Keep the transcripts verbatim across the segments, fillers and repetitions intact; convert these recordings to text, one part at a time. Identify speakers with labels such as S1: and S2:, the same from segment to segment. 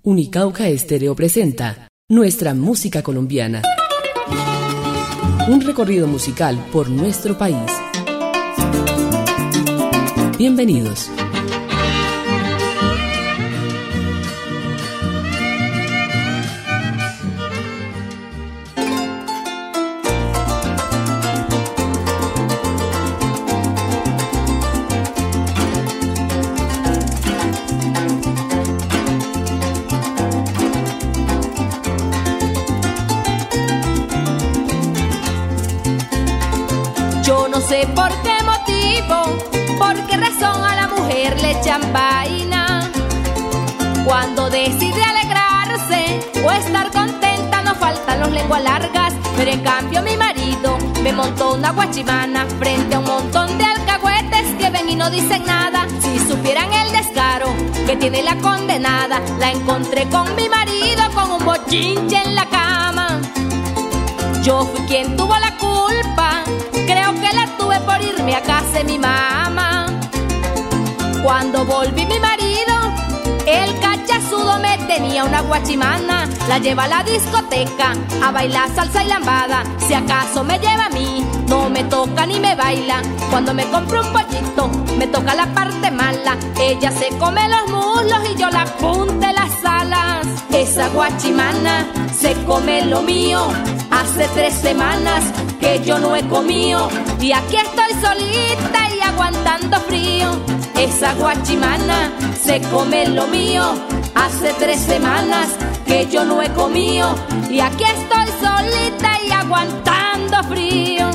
S1: Unicauca Estéreo presenta Nuestra Música Colombiana. Un recorrido musical por nuestro país. Bienvenidos.
S2: No sé por qué motivo, por qué razón a la mujer le echan vaina. Cuando decide alegrarse o estar contenta no faltan los lenguas largas. Pero en cambio mi marido me montó una guachimana frente a un montón de alcahuetes que ven y no dicen nada. Si supieran el descaro que tiene la condenada, la encontré con mi marido con un bochinche en la cama. Yo fui quien tuvo la culpa, creo que la tuve por irme a casa de mi mamá. Cuando volví mi marido, el cachazudo me tenía una guachimana. La lleva a la discoteca a bailar salsa y lambada. Si acaso me lleva a mí, no me toca ni me baila. Cuando me compro un pollito, me toca la parte mala. Ella se come los muslos y yo la punta de las alas. Esa guachimana se come lo mío. Hace tres semanas que yo no he comido y aquí estoy solita y aguantando frío. Esa guachimana se come lo mío. Hace tres semanas que yo no he comido y aquí estoy solita y aguantando frío.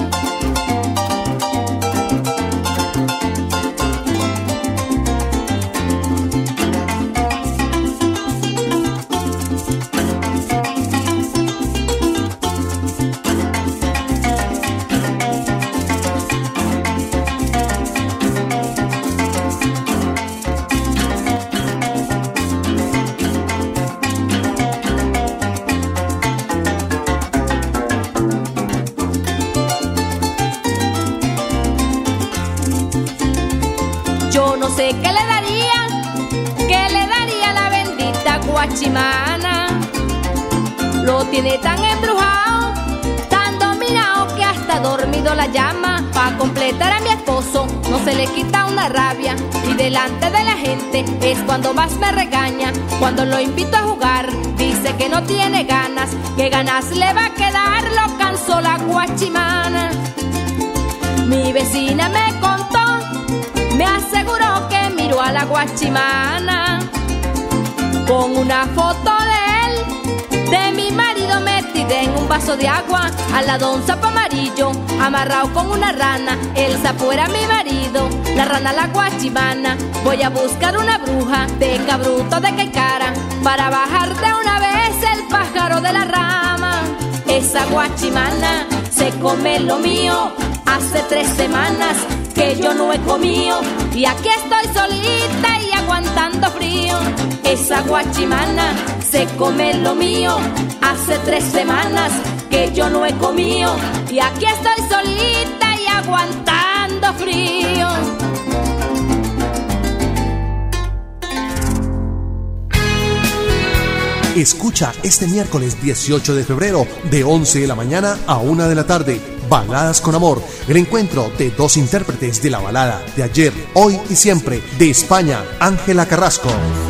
S2: Yo no sé qué le daría, qué le daría a la bendita guachimana. Lo tiene tan embrujado, tan dominado que hasta dormido la llama. Pa' completar a mi esposo no se le quita una rabia y delante de la gente es cuando más me regaña. Cuando lo invito a jugar dice que no tiene ganas, que ganas le va a quedar, lo cansó la guachimana. Mi vecina me contó, me aseguró que miró a la guachimana con una foto de él, de mi marido metida en un vaso de agua, al lado un sapo amarillo amarrado con una rana. El sapo era mi marido, la rana la guachimana. Voy a buscar una bruja de cabruto de Caicara para bajar de una vez el pájaro de la rama. Esa guachimana se come lo mío. Hace tres semanas que yo no he comido y aquí estoy solita y aguantando frío. Esa guachimana se come lo mío. Hace tres semanas que yo no he comido y aquí estoy solita y aguantando frío.
S3: Escucha este miércoles dieciocho de febrero de once de la mañana a una de la tarde Baladas con Amor, el encuentro de dos intérpretes de la balada de ayer, hoy y siempre. De España, Ángela Carrasco.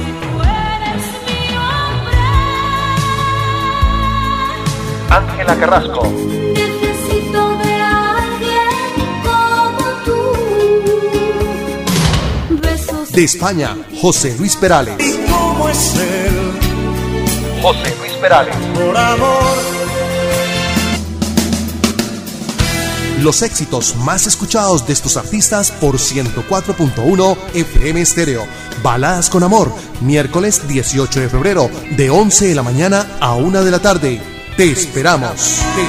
S3: Ángela Carrasco.
S4: Necesito de alguien como tú. Besos.
S3: De España, José Luis Perales.
S5: ¿Y cómo es él?
S3: José Luis Perales.
S5: Por amor.
S3: Los éxitos más escuchados de estos artistas por ciento cuatro punto uno F M Estéreo. Baladas con Amor, miércoles dieciocho de febrero, de once de la mañana a una de la tarde. Te esperamos, te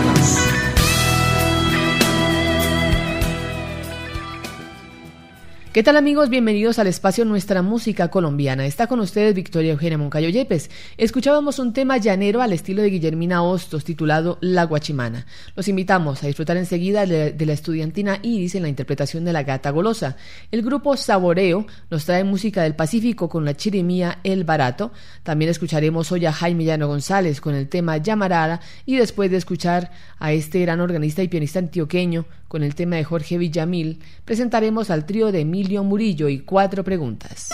S3: esperamos.
S1: ¿Qué tal, amigos? Bienvenidos al espacio Nuestra Música Colombiana. Está con ustedes Victoria Eugenia Moncayo Yepes. Escuchábamos un tema llanero al estilo de Guillermina Hostos titulado La Guachimana. Los invitamos a disfrutar enseguida de, de la estudiantina Iris en la interpretación de La Gata Golosa. El grupo Saboreo nos trae música del Pacífico con la chirimía El Barato. También escucharemos hoy a Jaime Llano González con el tema Llamarada, y después de escuchar a este gran organista y pianista antioqueño con el tema de Jorge Villamil, presentaremos al trío de Emilio Murillo y Cuatro Preguntas.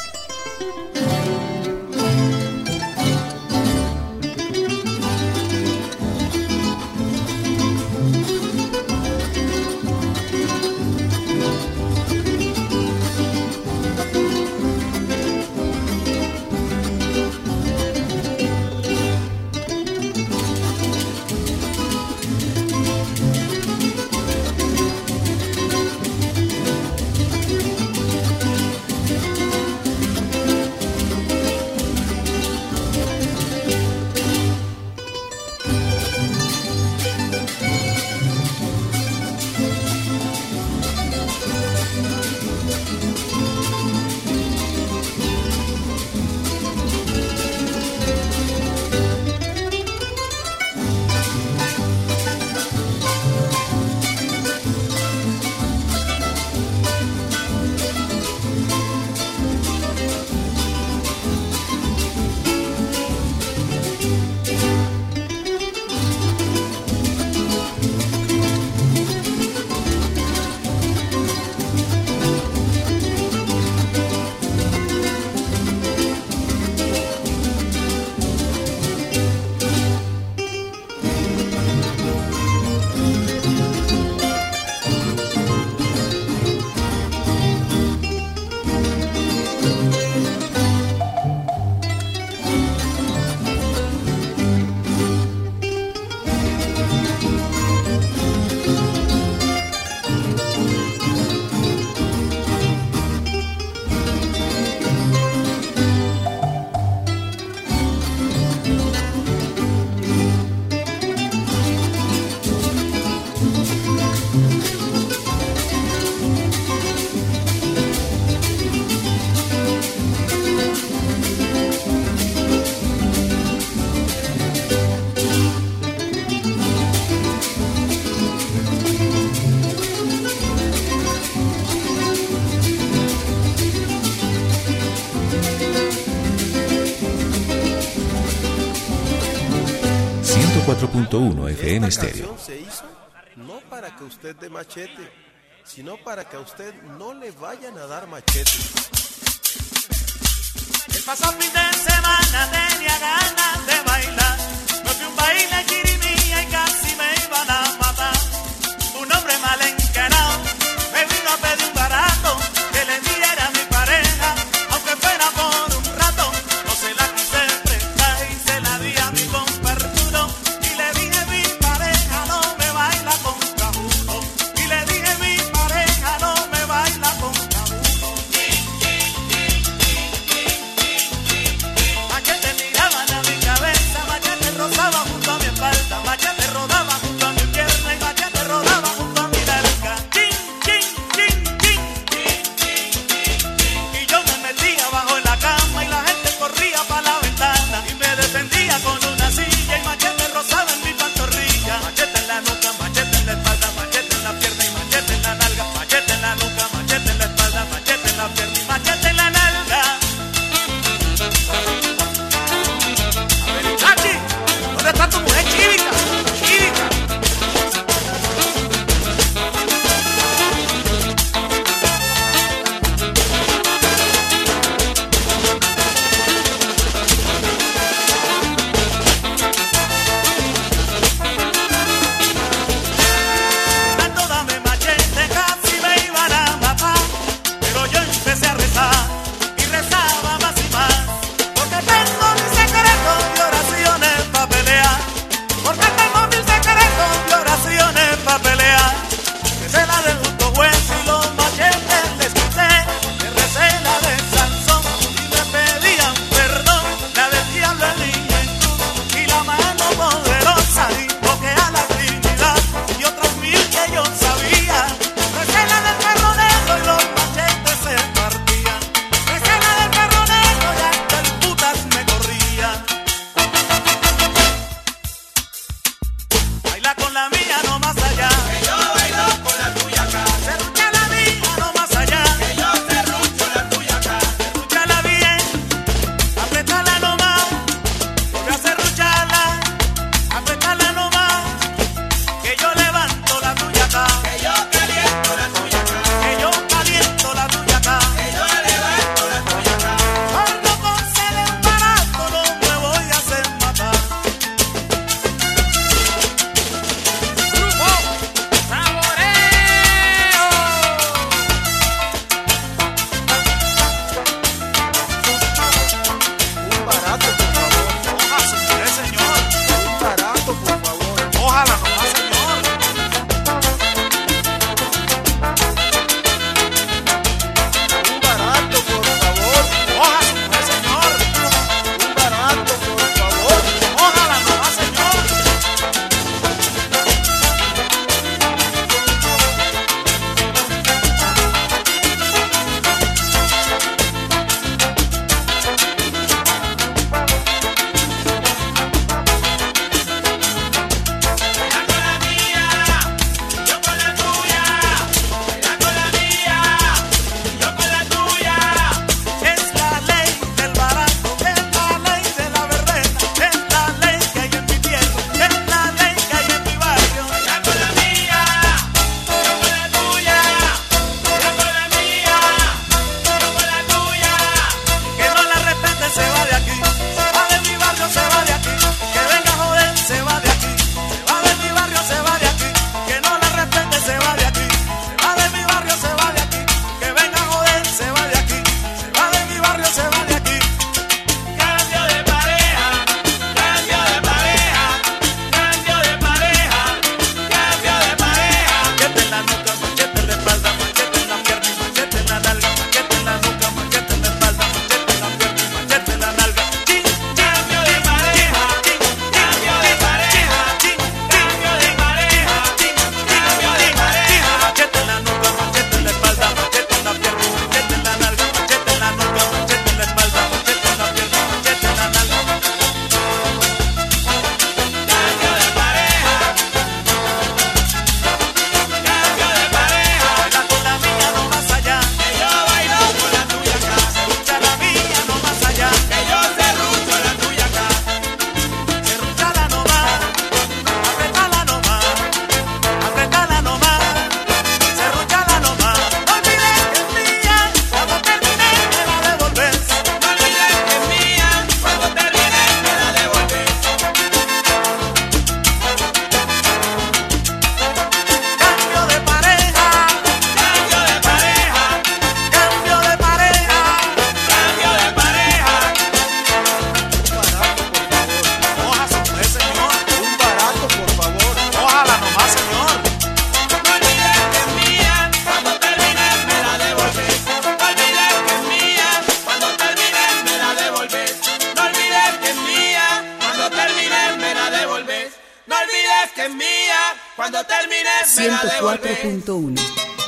S6: cuatro punto uno F M Estéreo.
S7: Se hizo no para que usted dé machete, sino para que a usted no le vayan a dar machete.
S5: El pasado fin de semana tenía ganas de bailar. Me fui a un baile chirimía y casi me iban a matar. Un hombre mal encarado me vino a pedir un barato que le diera a mi pareja, aunque fuera por un rato. No se la quise prestar y se la di a mi compartudo. Y le dije mi pareja no me baila con cabuto. Y le dije mi pareja no me baila con cabuto. ¿A qué te es mía, cuando termines me la
S8: ciento cuatro
S5: devuelves.
S8: punto uno.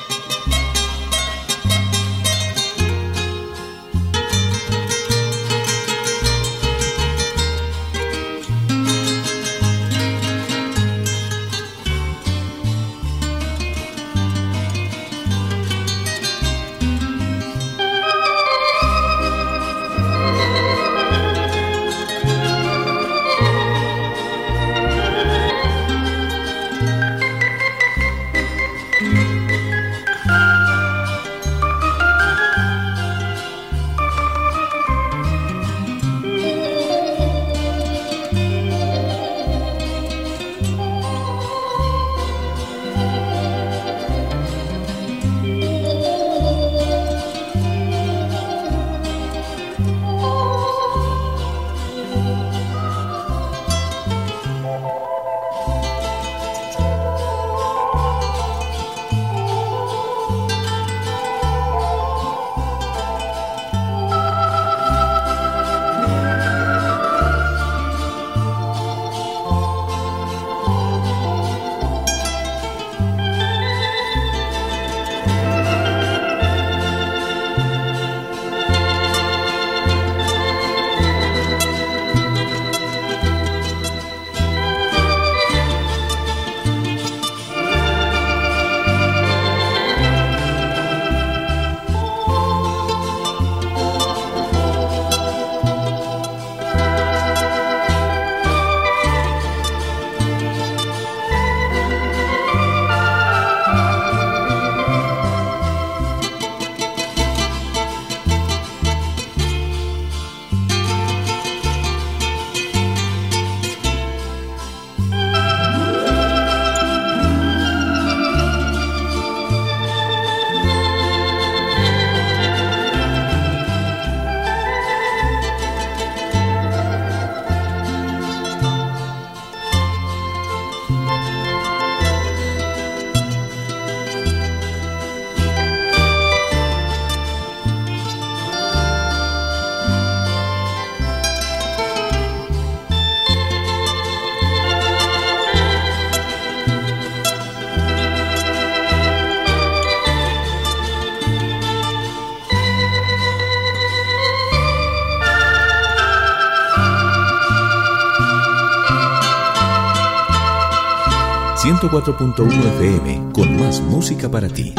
S6: ciento cuatro punto uno F M, con más música para ti.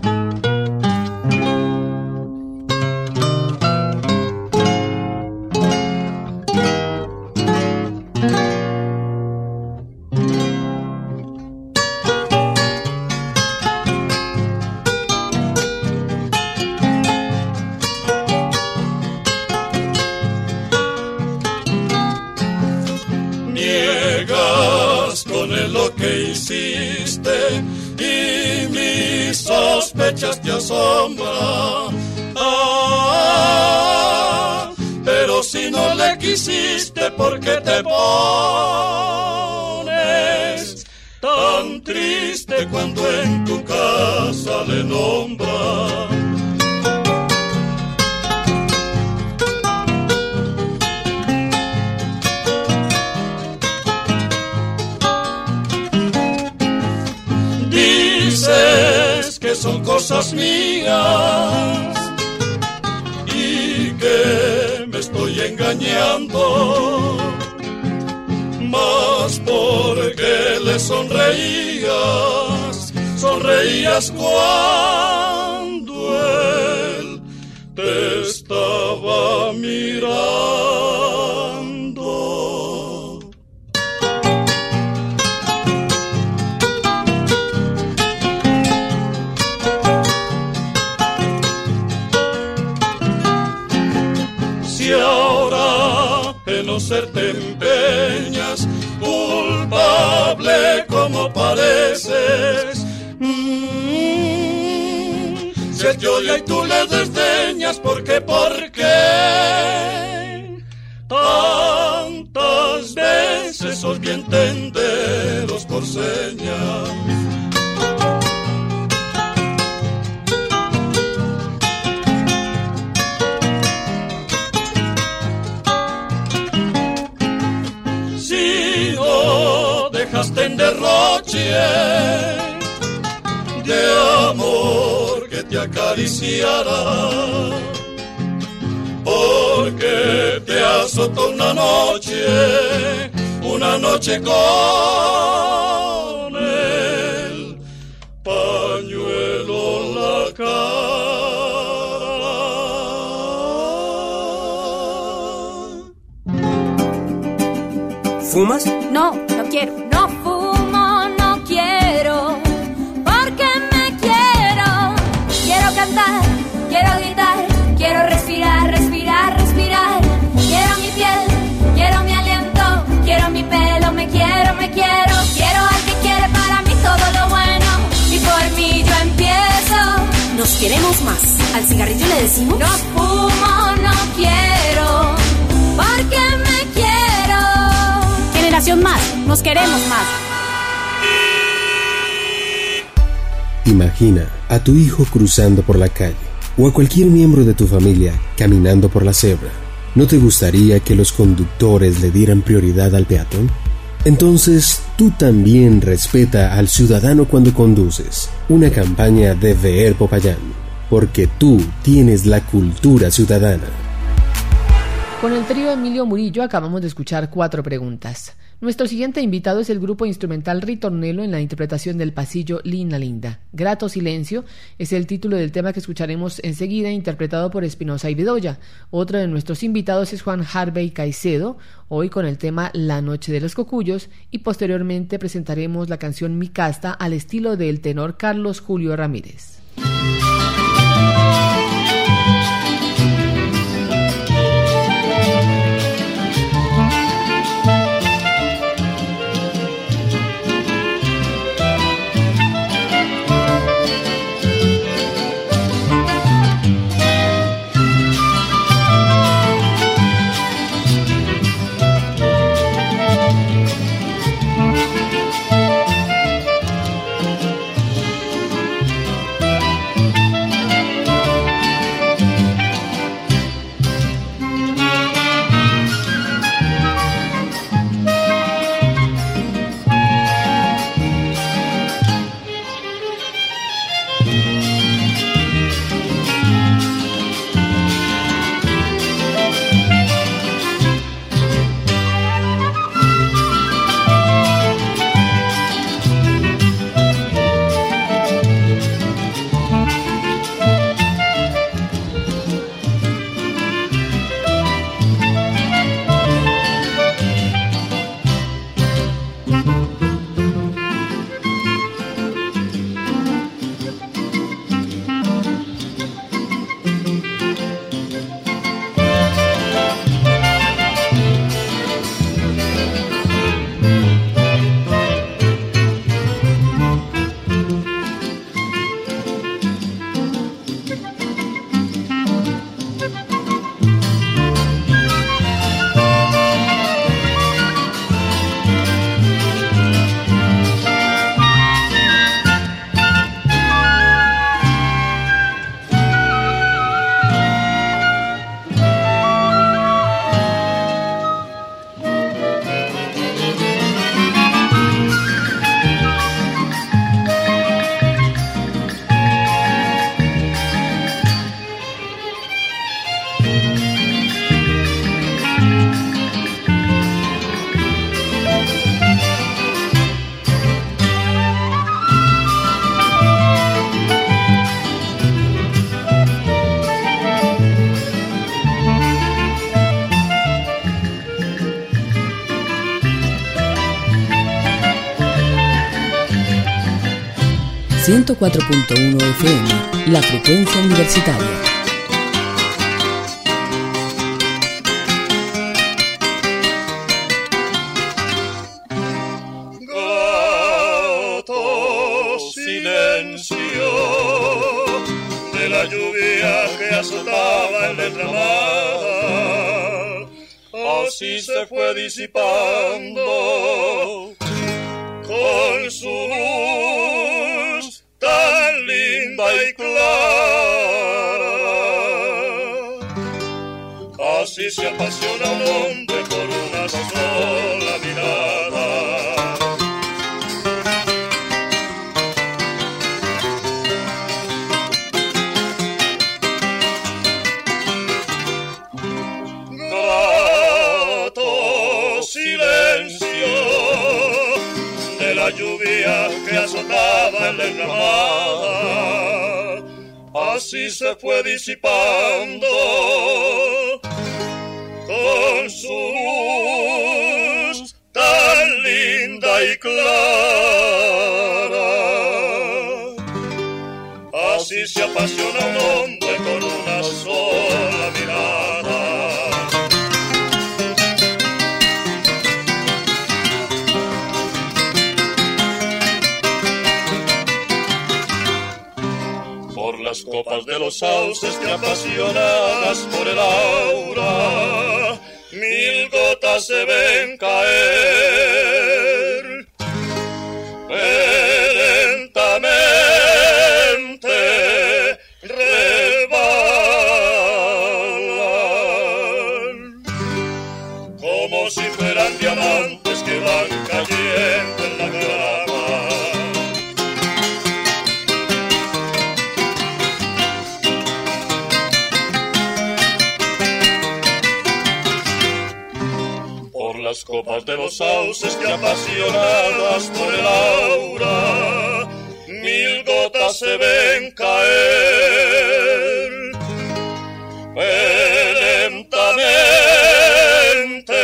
S9: Te asombra, ah, pero si no le quisiste, ¿por qué te pones tan triste cuando en tu casa le nombra? Dices que son cosas mías y que me estoy engañando, mas porque le sonreías, sonreías cuando él te estaba mirando. Si ahora en no ser te empeñas, culpable como pareces, mm, si él te odia y tú le desdeñas, ¿por qué, por qué? Tantas veces os vi entenderos por señas. dejaste en derroche de amor que te acariciara, porque te azotó una noche, una noche con el pañuelo en la cara.
S8: ¿Fumas?
S2: No, no quiero. No fumo, no quiero, porque me quiero. Quiero cantar, quiero gritar, quiero respirar, respirar, respirar. Quiero mi piel, quiero mi aliento, quiero mi pelo, me quiero, me quiero. Quiero al que quiere para mí todo lo bueno, y por mí yo empiezo.
S8: Nos queremos más. ¿Al cigarrillo le decimos?
S2: No fumo, no quiero, porque me quiero.
S8: Generación Más, nos queremos más.
S10: Imagina a tu hijo cruzando por la calle o a cualquier miembro de tu familia caminando por la cebra. ¿No te gustaría que los conductores le dieran prioridad al peatón? Entonces, tú también respeta al ciudadano cuando conduces. Una campaña de V E R Popayán, porque tú tienes la cultura ciudadana.
S1: Con el trío Emilio Murillo acabamos de escuchar cuatro preguntas. Nuestro siguiente invitado es el grupo instrumental Ritornello en la interpretación del pasillo Linda Linda. Grato Silencio es el título del tema que escucharemos enseguida, interpretado por Espinosa y Bedoya. Otro de nuestros invitados es Juan Harvey Caicedo, hoy con el tema La Noche de los Cocuyos, y posteriormente presentaremos la canción Mi Casta al estilo del tenor Carlos Julio Ramírez.
S6: ciento cuatro punto uno F M, la frecuencia universitaria.
S9: Grato silencio de la lluvia que azotaba el entramado, así se fue disipando con su luz tan linda y clara. Así se apasiona un hombre por una sola mirada, la lluvia que azotaba en la enramada, así se fue disipando con su luz tan linda y clara. Así se apasiona un hombre con una sola mirada. Por las copas de los sauces que apasionadas por el aura, mil gotas se ven caer. Lentamente rebalan, como si fueran diamantes que van cayendo en la grama. Las copas de los sauces que apasionadas por el aura, mil gotas se ven caer. Lentamente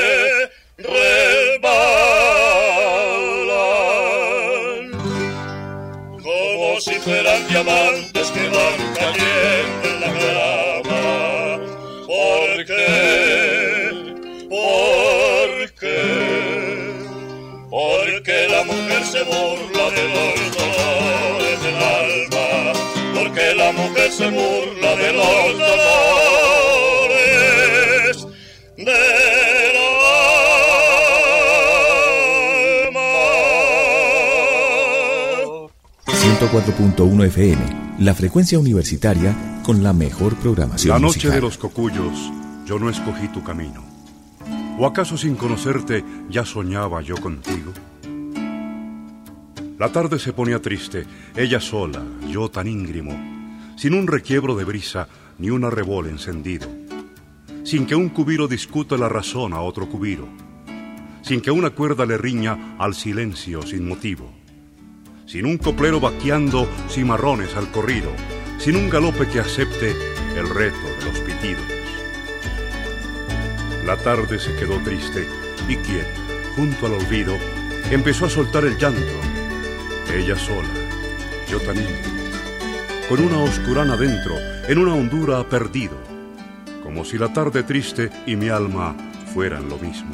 S9: rebalan, como si fueran diamantes que van cayendo en la grama. Porque Porque la mujer se burla de los dolores del alma, porque la mujer se burla de los dolores del alma.
S6: ciento cuatro punto uno F M, la frecuencia universitaria con la mejor programación
S11: La noche
S6: musical.
S11: de los cocuyos, yo no escogí tu camino. ¿O acaso sin conocerte ya soñaba yo contigo? La tarde se ponía triste, ella sola, yo tan íngrimo, sin un requiebro de brisa ni un arrebol encendido, sin que un cubiro discuta la razón a otro cubiro, sin que una cuerda le riña al silencio sin motivo, sin un coplero vaqueando cimarrones al corrido, sin un galope que acepte el reto de los pitidos. La tarde se quedó triste y quieta, junto al olvido, empezó a soltar el llanto. Ella sola, yo tan íntimo, con una oscurana dentro, en una hondura perdido, como si la tarde triste y mi alma fueran lo mismo.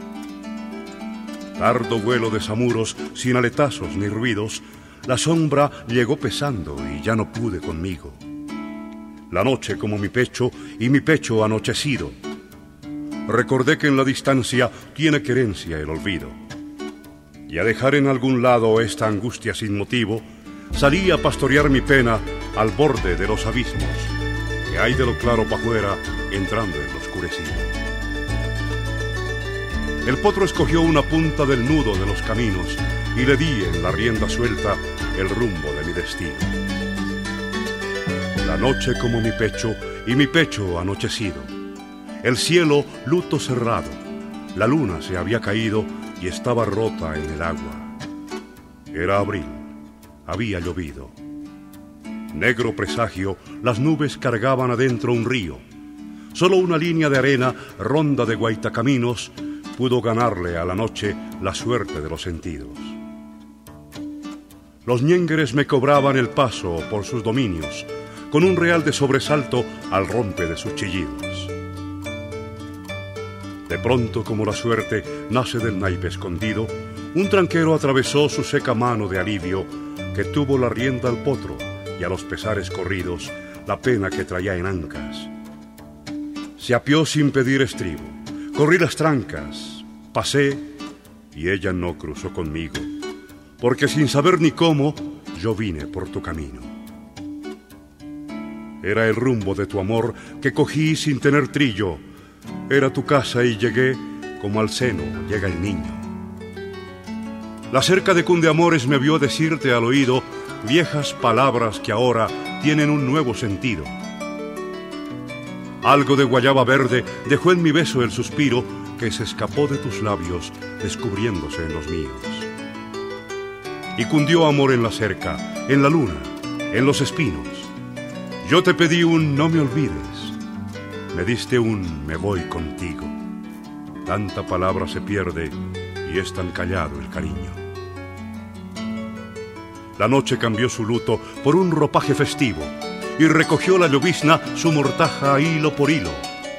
S11: Tardo vuelo de zamuros, sin aletazos ni ruidos, la sombra llegó pesando y ya no pude conmigo. La noche como mi pecho y mi pecho anochecido. Recordé que en la distancia tiene querencia el olvido. Y a dejar en algún lado esta angustia sin motivo, salí a pastorear mi pena al borde de los abismos, que hay de lo claro pa' fuera entrando en lo oscurecido. El potro escogió una punta del nudo de los caminos y le di en la rienda suelta el rumbo de mi destino. La noche como mi pecho y mi pecho anochecido. El cielo luto cerrado, la luna se había caído y estaba rota en el agua. Era abril, había llovido. Negro presagio, las nubes cargaban adentro un río. Solo una línea de arena, ronda de guaitacaminos, pudo ganarle a la noche la suerte de los sentidos. Los ñengueres me cobraban el paso por sus dominios, con un real de sobresalto al rompe de sus chillidos. De pronto, como la suerte nace del naipe escondido, un tranquero atravesó su seca mano de alivio, que tuvo la rienda al potro y a los pesares corridos la pena que traía en ancas. Se apió sin pedir estribo, corrí las trancas, pasé y ella no cruzó conmigo, porque sin saber ni cómo yo vine por tu camino. Era el rumbo de tu amor que cogí sin tener trillo. Era tu casa y llegué como al seno llega el niño. La cerca de Cundeamores me vio decirte al oído viejas palabras que ahora tienen un nuevo sentido. Algo de guayaba verde dejó en mi beso el suspiro que se escapó de tus labios descubriéndose en los míos. y cundió amor en la cerca, en la luna, en los espinos. Yo te pedí un no me olvides, me diste un me voy contigo. Tanta palabra se pierde y es tan callado el cariño. La noche cambió su luto por un ropaje festivo y recogió la llovizna su mortaja hilo por hilo.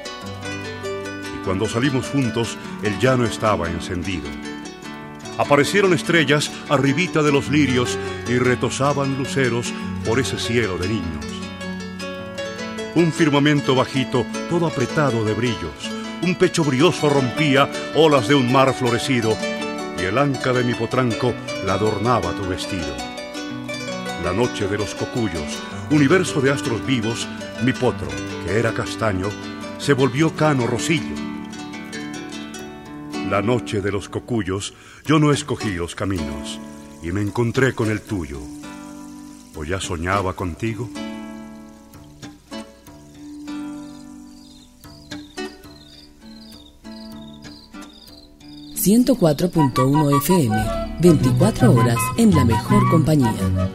S11: Y cuando salimos juntos, el llano estaba encendido. Aparecieron estrellas arribita de los lirios y retozaban luceros por ese cielo de niños. Un firmamento bajito, todo apretado de brillos, un pecho brioso rompía olas de un mar florecido y el anca de mi potranco la adornaba tu vestido. La noche de los cocuyos, universo de astros vivos, mi potro, que era castaño, se volvió cano rosillo. La noche de los cocuyos, yo no escogí los caminos y me encontré con el tuyo. ¿O ya soñaba contigo?
S1: ciento cuatro punto uno F M, veinticuatro horas en la mejor compañía.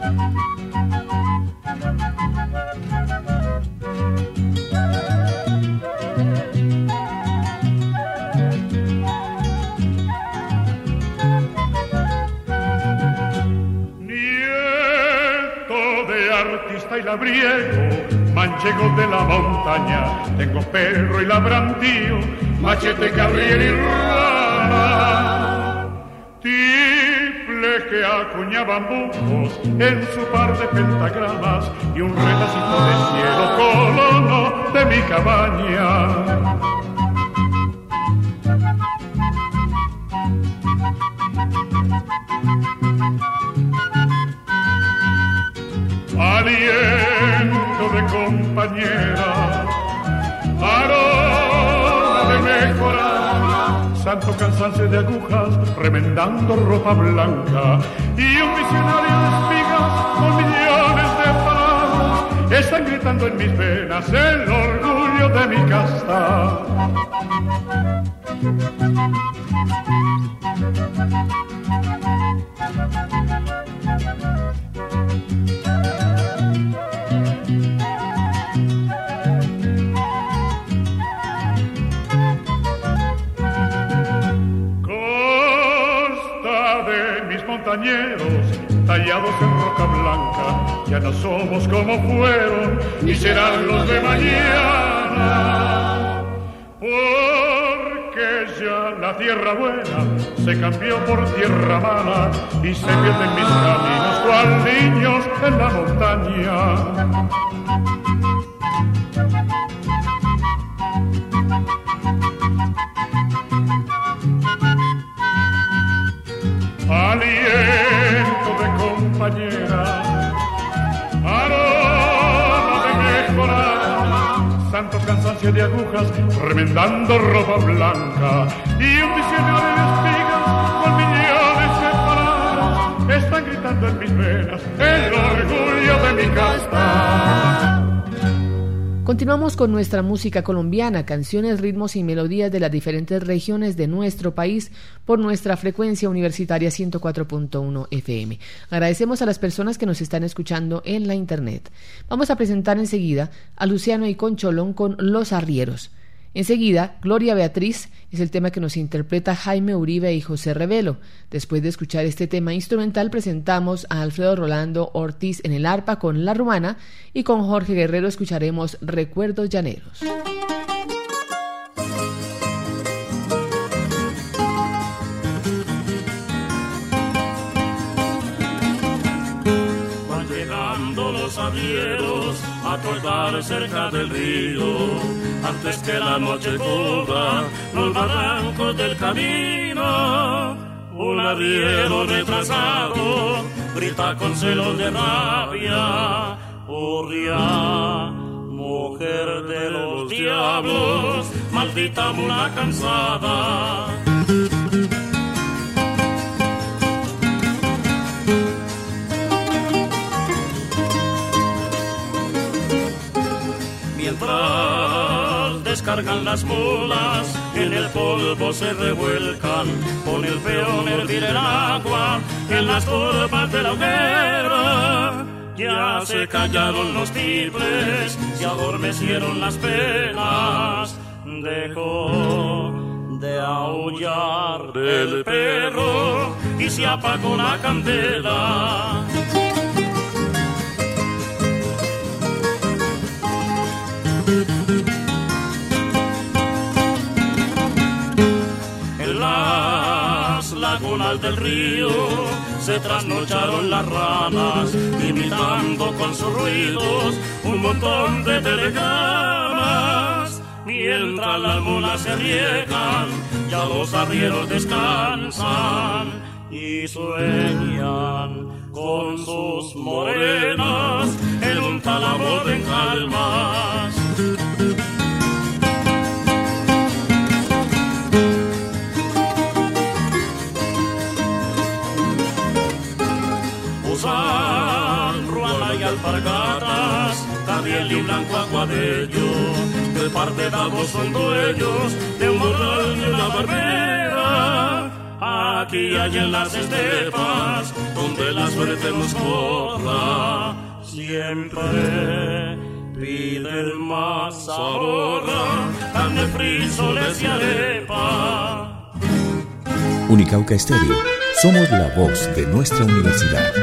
S12: Y labriego, manchego de la montaña, tengo perro y labrantío, machete, carriel y rana. Tiple que acuñaban bujos en su par de pentagramas y un retacito de cielo colono de mi cabaña. Aliento de compañera, aroma de mejora, santo cansancio de agujas, remendando ropa blanca, y un visionario de espigas con millones de palabras, están gritando en mis venas el orgullo de mi casta. Tallados en roca blanca, ya no somos como fueron, ni serán los de mañana. Porque ya la tierra buena se cambió por tierra mala y se pierden mis caminos cual niños en la montaña. Aliento de compañera, aroma de mejora, santo cansancio de agujas, remendando ropa blanca, y un visionario de espigas con millones de palabras, están gritando en mis venas el orgullo de mi casta.
S1: Continuamos con nuestra música colombiana, canciones, ritmos y melodías de las diferentes regiones de nuestro país por nuestra frecuencia universitaria ciento cuatro punto uno F M. Agradecemos a las personas que nos están escuchando en la internet. Vamos a presentar enseguida a Luciano y Concholón con Los Arrieros. Enseguida, Gloria Beatriz es el tema que nos interpreta Jaime Uribe y José Revelo. Después de escuchar este tema instrumental, presentamos a Alfredo Rolando Ortiz en el arpa con La Rumana y con Jorge Guerrero escucharemos Recuerdos Llaneros.
S9: Van llegando los arrieros a colgar cerca del río, antes que la noche cubra los barrancos del camino. Un arriero retrasado grita con celos de rabia: Hurria, mujer de los diablos, maldita mula cansada. Mientras cargan las mulas, en el polvo se revuelcan, con el peón hervir el agua, en las turpas de la hoguera. Ya se callaron los tiples, se adormecieron las penas, dejó de aullar el perro y se apagó la candela. En las lagunas del río se trasnocharon las ranas, imitando con sus ruidos un montón de telegramas. Mientras las mulas se riegan, ya los arrieros descansan y sueñan con sus morenas en un tálamo de calmas. Usan ruana y alpargatas, carriel y blanco aguadello, de parte damos son dueños de un morral y una barbera. Aquí hay en las estepas, donde la suerte nos corra, siempre piden más sabor, carne, frisoles y arepa.
S6: Unicauca Estéreo, somos la voz de nuestra universidad.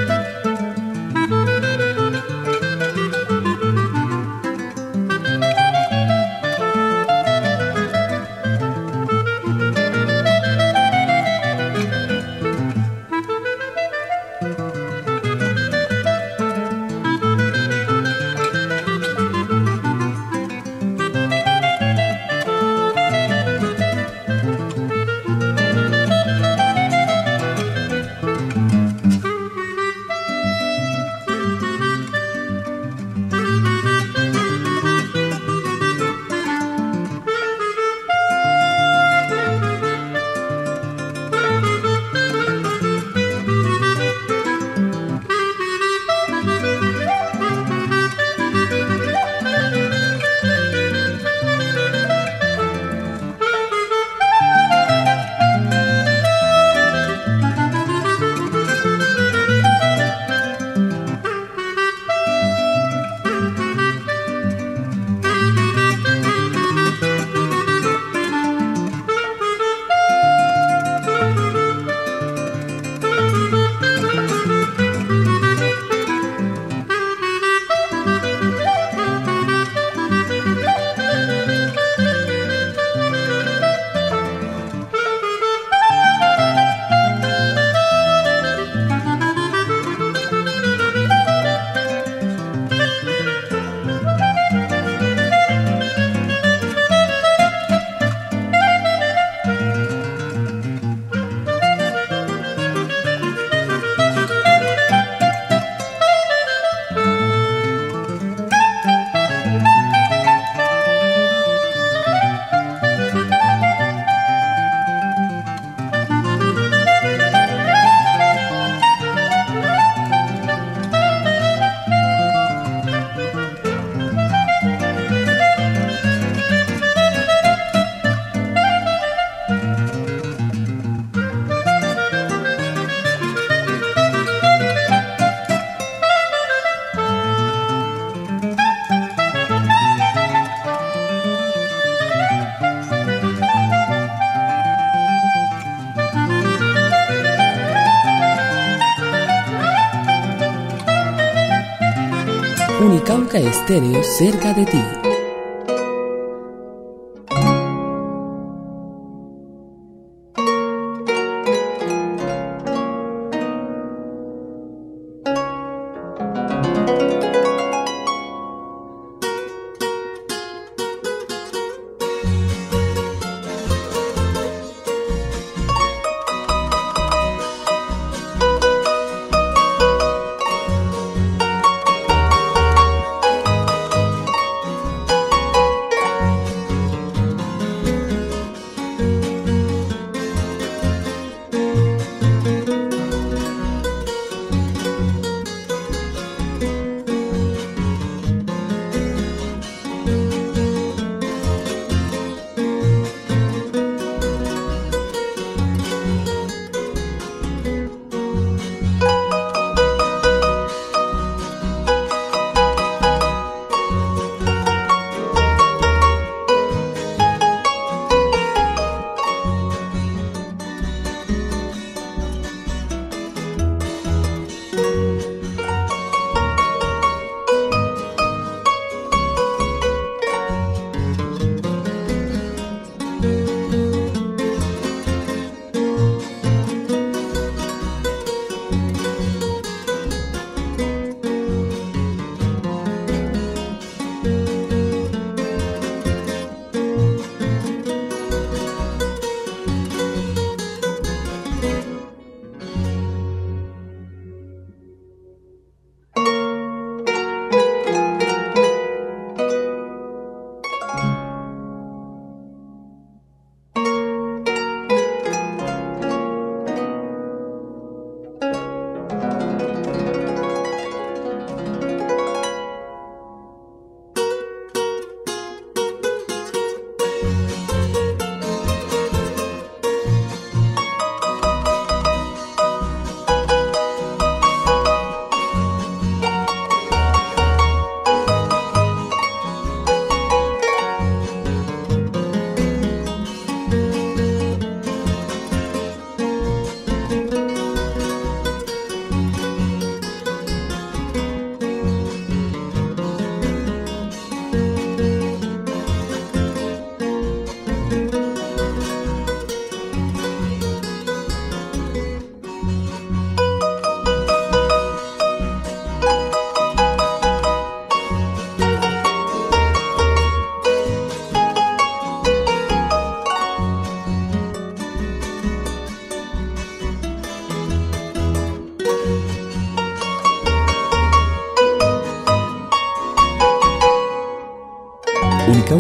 S1: Unicauca Estéreo, cerca de ti.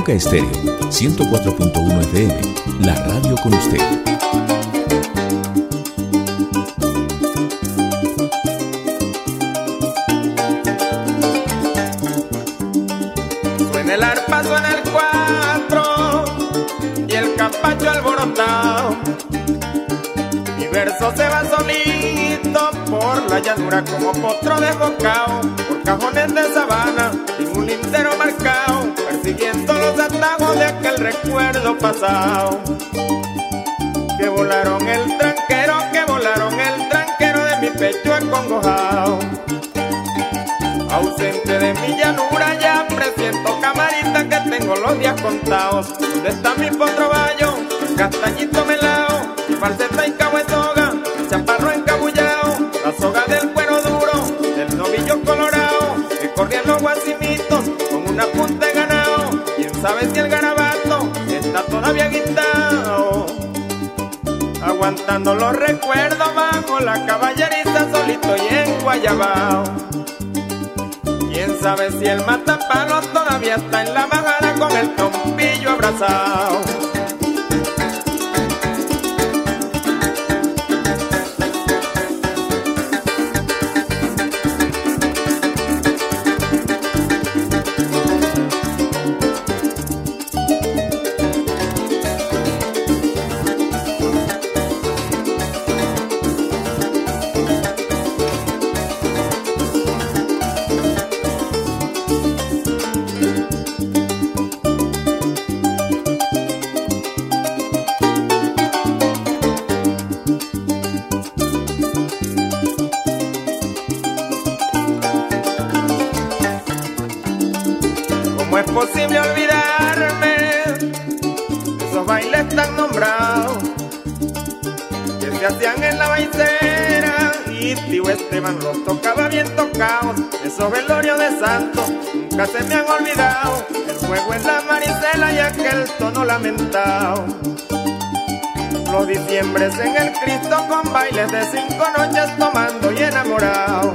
S6: Unicauca Estéreo, ciento cuatro punto uno F M, la radio con usted.
S13: Suena el arpa, suena el cuatro y el capacho alborotado. Mi verso se va solito por la llanura como potro desbocado, por cajones de sabana sin un lindero marcado, persiguiendo los atajos de aquel recuerdo pasado. Que volaron el tranquero, que volaron el tranquero de mi pecho acongojado. Ausente de mi llanura ya presiento, camarita, que tengo los días contados. ¿Dónde está mi potro bayo, castañito melao, mi falseta y cabo en soga, mi chaparro encabullao, la soga del cuero duro, del novillo colorado, que corrían los guasimitos con una punta de ganado? ¿Quién sabe si el garabato está todavía guindao? Aguantando los recuerdos bajo la caballeriza, solito y en Guayabao. ¿Quién sabe si el matapalo todavía está en la bajada con el tompillo abrazado? Posible olvidarme esos bailes tan nombrados que se hacían en la baicera y tío Esteban los tocaba bien tocados. Esos velorios de santos nunca se me han olvidado, el juego en la Maricela y aquel tono lamentado. Los diciembres en el Cristo con bailes de cinco noches tomando y enamorado.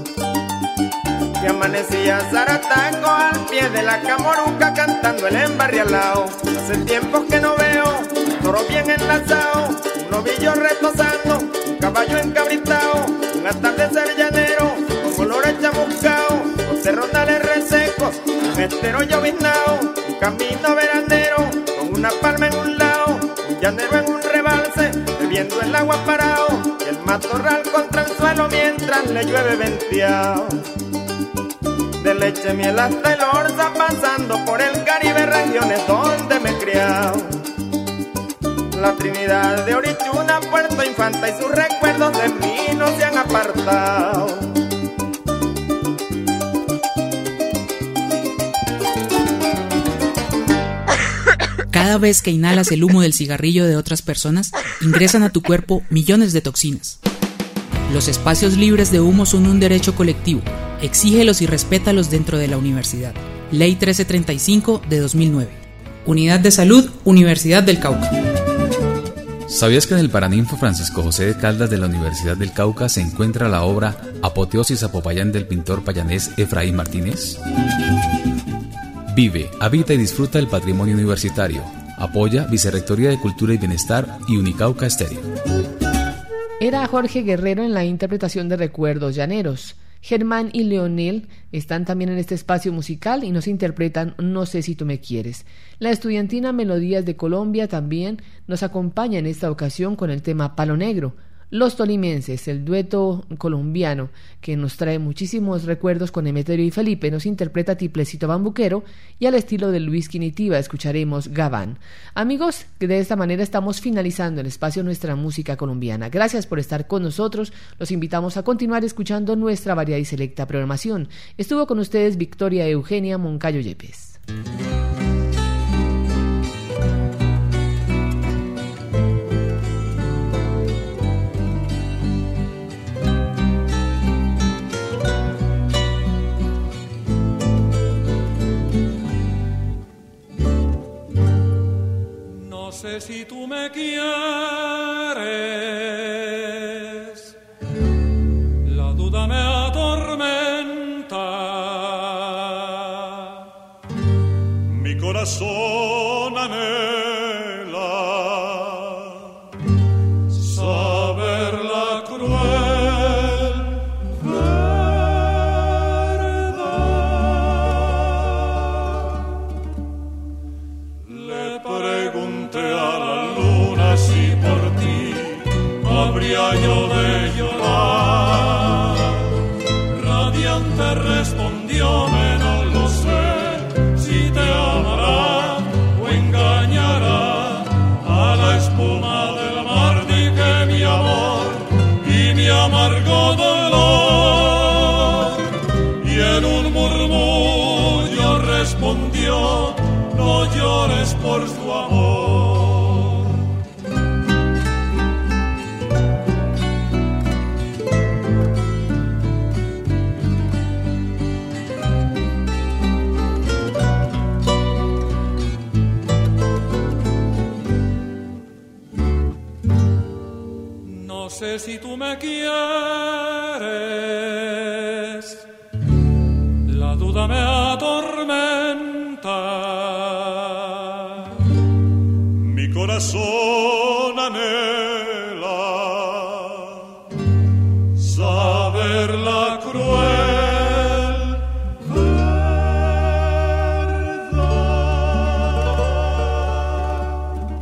S13: Y amanecía Zarataco al pie de la Camoruca cantando el embarrialao. Hace tiempo que no veo un toro bien enlazado, un novillo retozando, un caballo encabritao, un atardecer llanero con olor a chamuscao, con terronales resecos, un estero lloviznao, un camino veranero con una palma en un lado, un llanero en un rebalse bebiendo el agua parao, y el matorral contra el suelo mientras le llueve venteao. De leche, miel hasta el Orza, pasando por el Caribe, regiones donde me he criado. La Trinidad de Orichuna, Puerto Infanta y sus recuerdos de mí no se han apartado.
S14: Cada vez que inhalas el humo del cigarrillo de otras personas, ingresan a tu cuerpo millones de toxinas. Los espacios libres de humo son un derecho colectivo. Exígelos y respétalos dentro de la universidad. Ley trece treinta y cinco de dos mil nueve. Unidad de Salud, Universidad del Cauca.
S15: ¿Sabías que en el Paraninfo Francisco José de Caldas de la Universidad del Cauca se encuentra la obra Apoteosis a Popayán del pintor payanés Efraín Martínez? Vive, habita y disfruta el patrimonio universitario. Apoya Vicerrectoría de Cultura y Bienestar y Unicauca Estéreo.
S1: Era Jorge Guerrero en la interpretación de Recuerdos Llaneros. Germán y Leonel están también en este espacio musical y nos interpretan No sé si tú me quieres. La estudiantina Melodías de Colombia también nos acompaña en esta ocasión con el tema Palo Negro. Los Tolimenses, el dueto colombiano que nos trae muchísimos recuerdos con Emeterio y Felipe, nos interpreta Tiplecito Bambuquero y al estilo de Luis Quinitiva escucharemos Gabán. Amigos, de esta manera estamos finalizando el espacio Nuestra Música Colombiana. Gracias por estar con nosotros. Los invitamos a continuar escuchando nuestra variada y selecta programación. Estuvo con ustedes Victoria Eugenia Moncayo Yepes.
S16: No sé si tú me quieres, la duda me atormenta, mi corazón habría yo de llorar. Radiante respondióme, no lo sé, si te amará o engañará. A la espuma del mar dije mi amor y mi amargo dolor. Y en un murmullo respondió, no llores por su amor. No sé si tú me quieres, la duda me atormenta,
S11: mi corazón anhela saber la cruel verdad.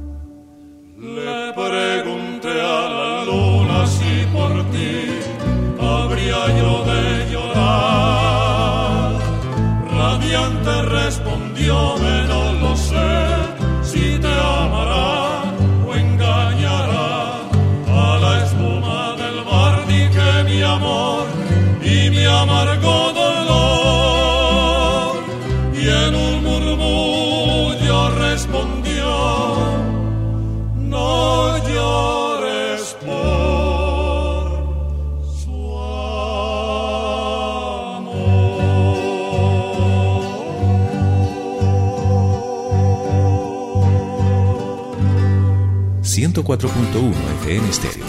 S11: Le pregunté a la luna si por ti habría yo de llorar. Radiante respondióme, no lo sé, si te amará o engañará. A la espuma del mar dije mi amor y mi amargo dolor. Y en un murmullo respondió, no llores por su
S6: ciento cuatro punto uno F M Stereo.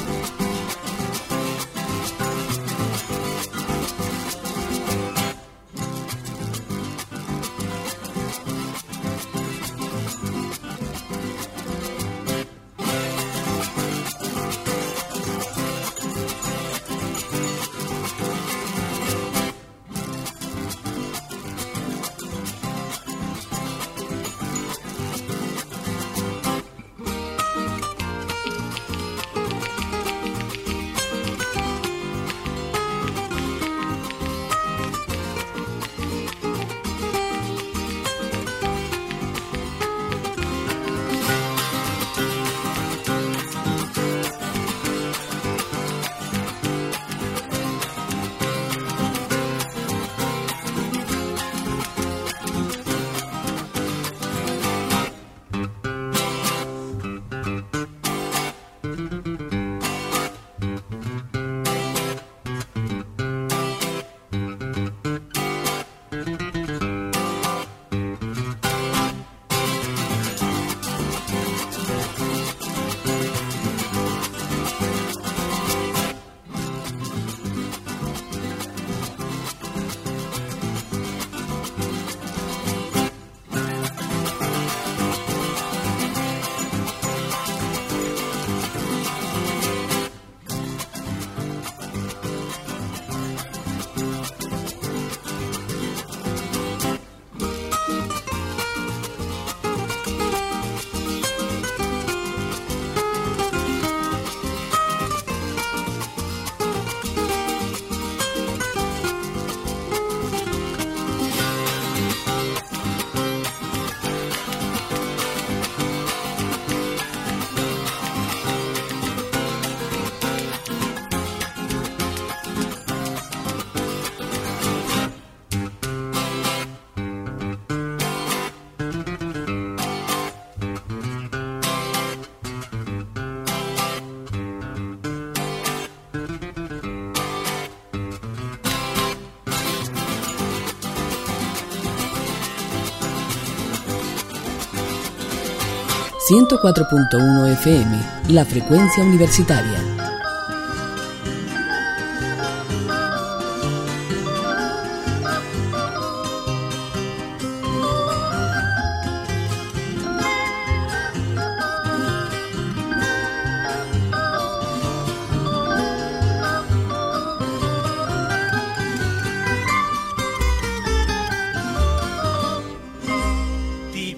S1: ciento cuatro punto uno F M, la frecuencia universitaria.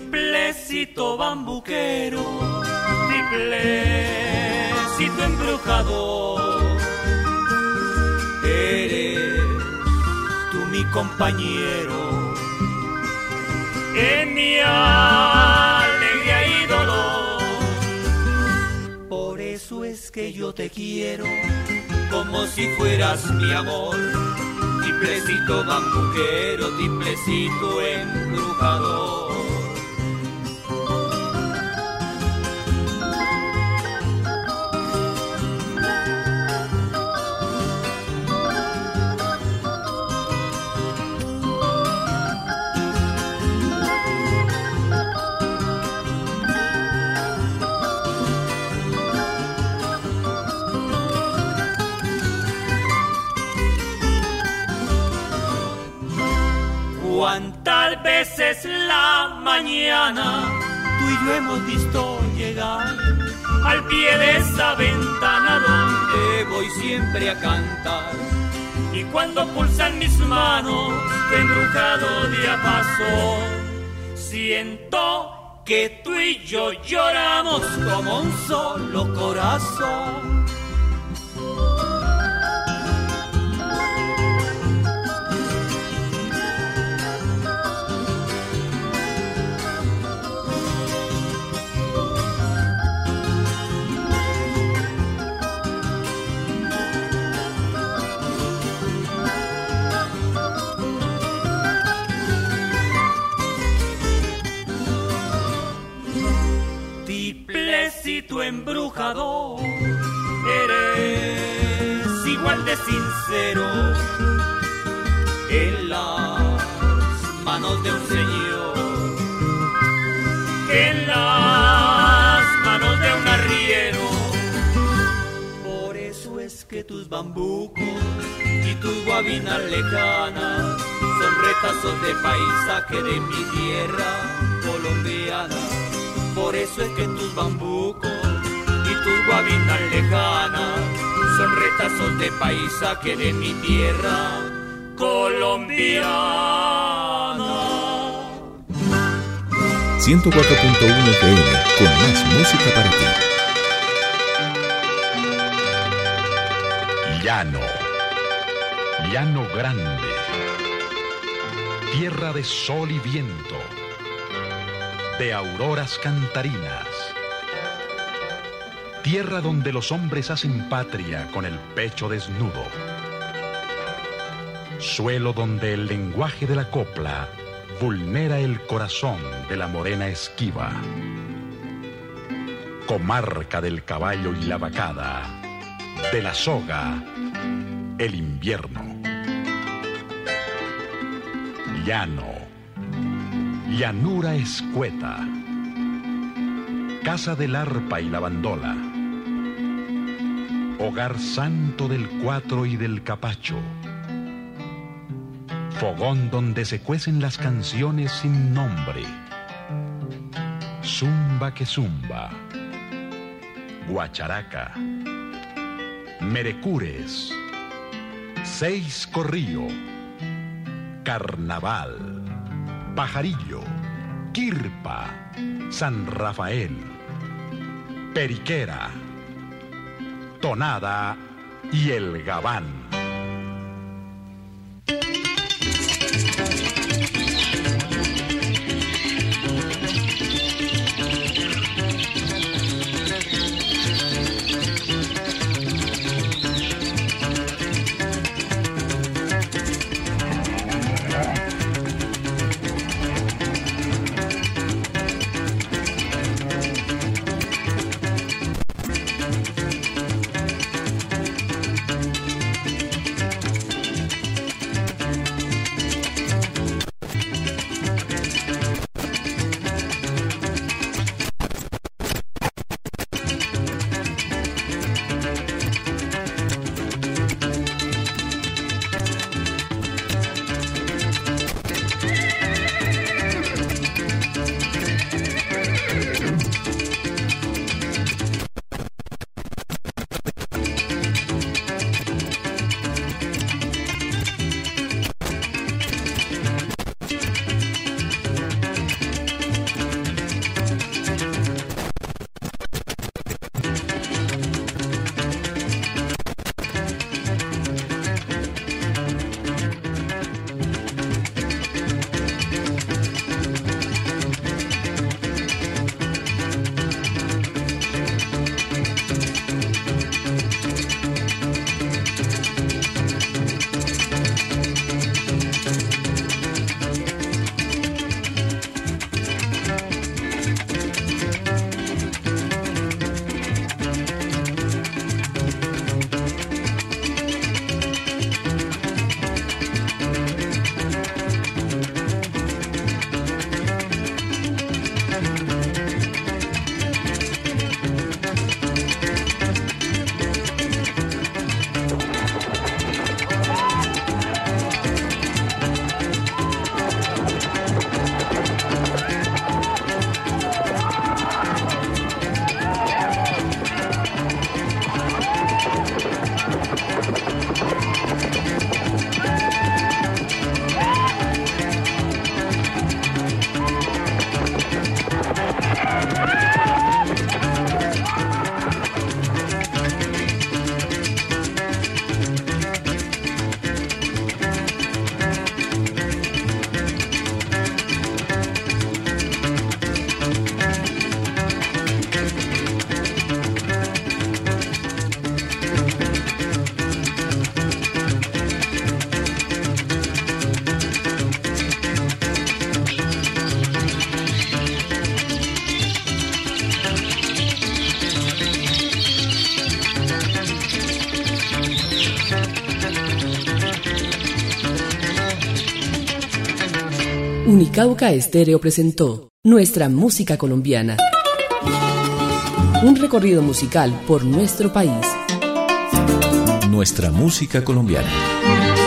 S5: Bambuquero, tiplecito embrujado.
S17: embrujador. Eres tú mi compañero en mi alegría y dolor. Por eso es que yo te quiero como si fueras mi amor. Tiplecito bambuquero, tiplecito embrujador. Cuántas veces la mañana tú y yo hemos visto llegar al pie de esa ventana donde voy siempre a cantar. Y cuando pulsan mis manos tu embrujado diapasón, siento que tú y yo lloramos como un solo corazón. Tiplecito embrujador, eres igual de sincero en las manos de un señor que en las manos de un arriero. Por eso es que tus bambucos y tus guabinas lejanas son retazos de paisaje de mi tierra colombiana. Por eso es que tus bambucos y tus guabinas lejanas son retazos de paisaje de mi tierra colombiana.
S6: ciento cuatro punto uno F M, con más música para ti.
S18: Llano, llano grande, tierra de sol y viento, de auroras cantarinas, tierra donde los hombres hacen patria con el pecho desnudo, suelo donde el lenguaje de la copla vulnera el corazón de la morena esquiva, comarca del caballo y la vacada, de la soga, el invierno. Llano, llanura escueta, casa del arpa y la bandola, hogar santo del cuatro y del capacho, fogón donde se cuecen las canciones sin nombre, zumba que zumba, guacharaca, merecures, seis corrillo, carnaval, pajarillo, quirpa, San Rafael, periquera, tonada y el gabán.
S1: Unicauca Estéreo presentó Nuestra Música Colombiana. Un recorrido musical por nuestro país.
S6: Nuestra música colombiana.